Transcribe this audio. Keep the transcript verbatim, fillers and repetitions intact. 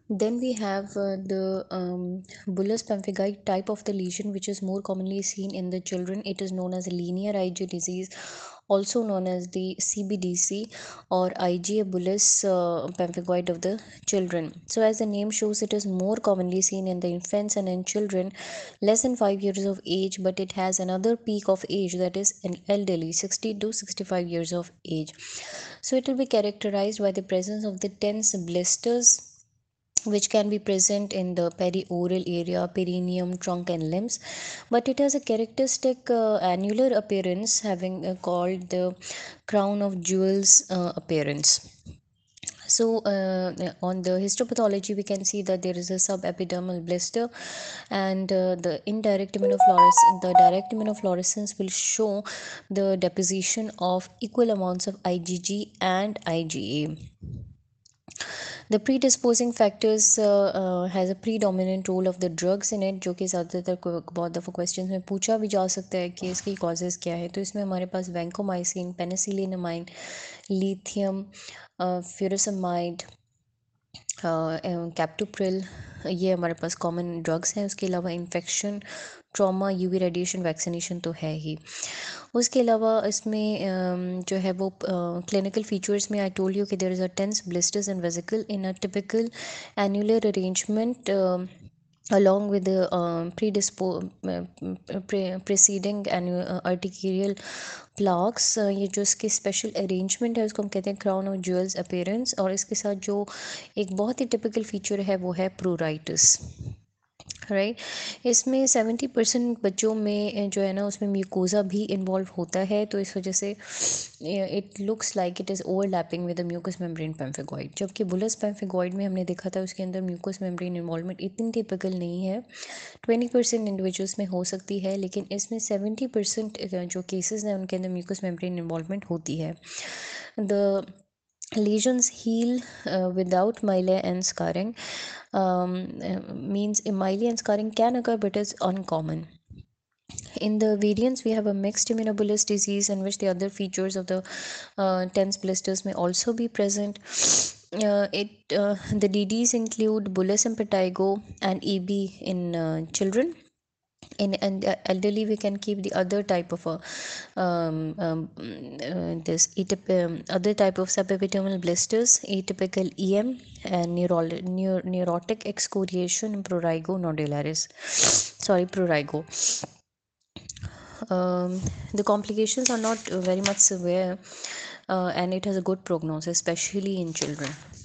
Then we have uh, the um, bullous pemphigoid type of the lesion, which is more commonly seen in the children. It is known as linear I G disease, also known as the C B D C or IgA bullous uh, pemphigoid of the children. So, as the name shows, it is more commonly seen in the infants and in children less than five years of age, but it has another peak of age, that is an elderly, sixty to sixty-five years of age. So, it will be characterized by the presence of the tense blisters, which can be present in the perioral area, perineum, trunk, and limbs. But it has a characteristic uh, annular appearance, having uh, called the crown of jewels uh, appearance. So, uh, on the histopathology, we can see that there is a subepidermal blister, and uh, the indirect immunofluorescence, the direct immunofluorescence will show the deposition of equal amounts of IgG and IgA. The predisposing factors uh, uh, has a predominant role of the drugs in it, जो कि ज़्यादातर बहुत दफ़ा question में पूछा भी जा सकता है कि इसकी कॉजेज़ क्या है. तो इसमें हमारे पास vancomycin, penicillamine, lithium, furosemide, captopril, ये हमारे पास कॉमन ड्रग्स हैं. उसके अलावा infection, trauma, UV radiation, vaccination तो है ही. उसके अलावा इसमें अम, जो है वो क्लिनिकल फीचर्स में आई टोल्ड यू कि there is a tense blisters and vesicle in a typical annular arrangement along with the um, predispo uh, pre- preceding annu- uh, arterial plaques. uh, ये जो इसकी स्पेशल अरेंजमेंट है उसको हम कहते हैं क्राउन ऑफ ज्वेल्स अपीयरेंस. और इसके साथ जो एक बहुत ही टिपिकल फीचर है वो है प्रोराइटिस, राइट. इसमें सेवेंटी परसेंट बच्चों में जो है ना उसमें म्यूकोज़ा भी इन्वॉल्व होता है, तो इस वजह से it looks like it is overlapping with the mucous membrane pemphigoid. जबकि बुलस पेम्फिगॉइड में हमने देखा था उसके अंदर म्यूकस मेम्ब्रेन इन्वॉल्वमेंट इतनी टिपिकल नहीं है. ट्वेंटी परसेंट इंडिविजुअल्स में हो सकती है, लेकिन इसमें सेवेंटी परसेंट जो केसेस हैं उनके अंदर म्यूकस मेम्ब्रेन इन्वॉल्वमेंट होती है. The lesions heal uh, without myelin and scarring. Um, uh, means myelin and scarring can occur but is uncommon. In the variants, we have a mixed immunobullous disease in which the other features of the uh, tense blisters may also be present. Uh, it uh, the D Ds include bullous impetigo and E B in uh, children. In and elderly, we can keep the other type of a um, um, uh, this atyp- um, other type of subepidermal blisters, atypical E M, and neuro- neur- neurotic excoriation in prurigo nodularis. Sorry, prurigo. Um, the complications are not uh, very much severe, uh, and it has a good prognosis, especially in children.